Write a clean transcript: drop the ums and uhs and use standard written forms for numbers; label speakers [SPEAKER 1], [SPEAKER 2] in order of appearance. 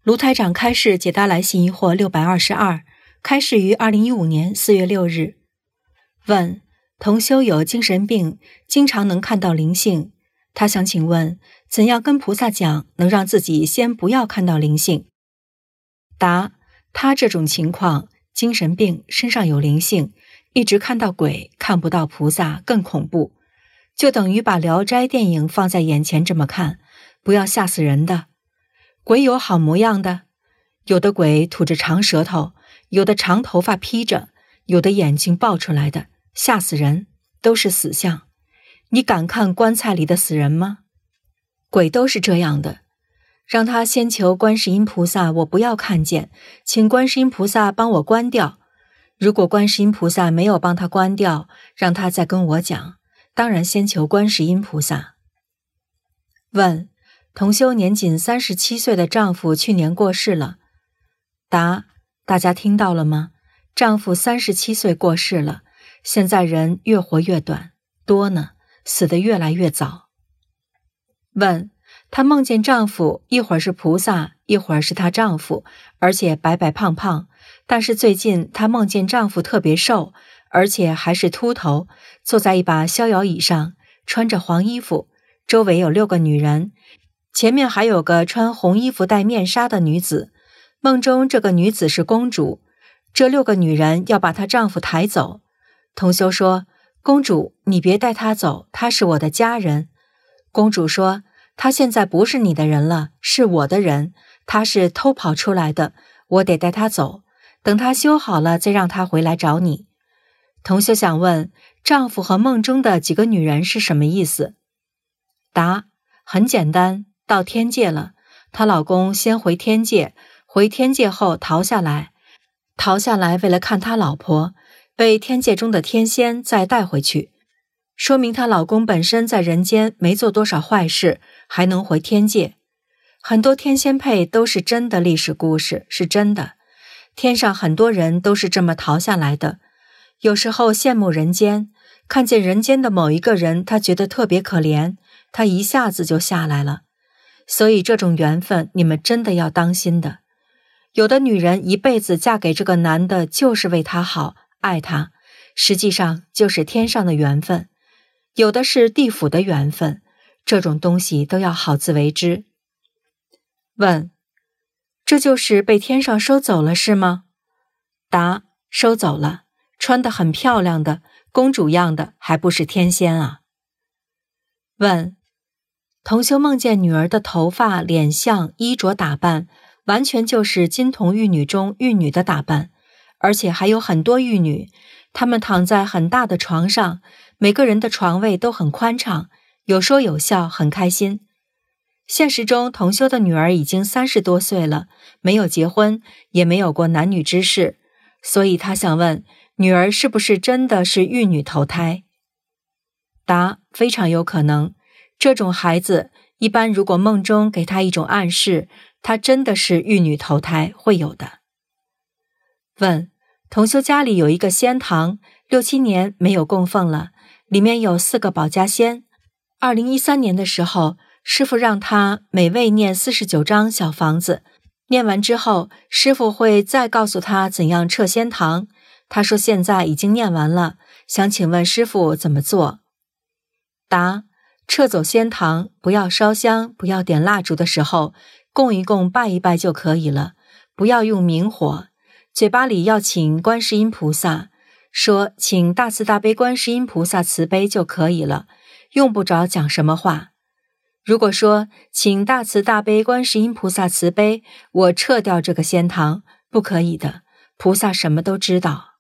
[SPEAKER 1] 卢台长开示解答来信疑惑622，开示于2015年4月6日。问：同修有精神病，经常能看到灵性，他想请问，怎样跟菩萨讲，能让自己先不要看到灵性？答：他这种情况，精神病身上有灵性，一直看到鬼，看不到菩萨更恐怖，就等于把《聊斋》电影放在眼前这么看，不要吓死人的。鬼有好模样的，有的鬼吐着长舌头，有的长头发披着，有的眼睛爆出来的，吓死人，都是死相。你敢看棺材里的死人吗？鬼都是这样的。让他先求观世音菩萨，我不要看见，请观世音菩萨帮我关掉。如果观世音菩萨没有帮他关掉，让他再跟我讲，当然先求观世音菩萨。问：同修年仅37岁的丈夫去年过世了。答：大家听到了吗？丈夫37岁过世了，现在人越活越短，多呢，死得越来越早。问：她梦见丈夫一会儿是菩萨，一会儿是她丈夫，而且白白胖胖，但是最近她梦见丈夫特别瘦，而且还是秃头，坐在一把逍遥椅上，穿着黄衣服，周围有6个女人，前面还有个穿红衣服戴面纱的女子。梦中这个女子是公主，这6个女人要把她丈夫抬走。同修说：公主，你别带她走，她是我的家人。公主说：她现在不是你的人了，是我的人，她是偷跑出来的，我得带她走，等她修好了再让她回来找你。同修想问，丈夫和梦中的几个女人是什么意思？答：很简单，到天界了，她老公先回天界，回天界后逃下来为了看她老婆，被天界中的天仙再带回去，说明她老公本身在人间没做多少坏事，还能回天界。很多天仙配都是真的历史故事，是真的，天上很多人都是这么逃下来的。有时候羡慕人间，看见人间的某一个人，他觉得特别可怜，他一下子就下来了。所以这种缘分你们真的要当心的。有的女人一辈子嫁给这个男的就是为他好，爱他，实际上就是天上的缘分，有的是地府的缘分，这种东西都要好自为之。问：这就是被天上收走了是吗？答：收走了，穿得很漂亮的公主样的还不是天仙啊。问：同修梦见女儿的头发、脸相、衣着打扮，完全就是金童玉女中玉女的打扮，而且还有很多玉女，她们躺在很大的床上，每个人的床位都很宽敞，有说有笑，很开心。现实中同修的女儿已经30多岁了，没有结婚，也没有过男女之事，所以他想问，女儿是不是真的是玉女投胎？答：非常有可能，这种孩子一般如果梦中给他一种暗示，她真的是玉女投胎，会有的。问：同修家里有一个仙堂，6、7年没有供奉了，里面有4个保家仙。2013年的时候，师父让他每位念49张小房子，念完之后，师父会再告诉他怎样撤仙堂。他说现在已经念完了，想请问师父怎么做？答：撤走仙堂，不要烧香，不要点蜡烛的时候，供一供，拜一拜就可以了，不要用明火，嘴巴里要请观世音菩萨，说请大慈大悲观世音菩萨慈悲就可以了，用不着讲什么话。如果说请大慈大悲观世音菩萨慈悲，我撤掉这个仙堂，不可以的，菩萨什么都知道。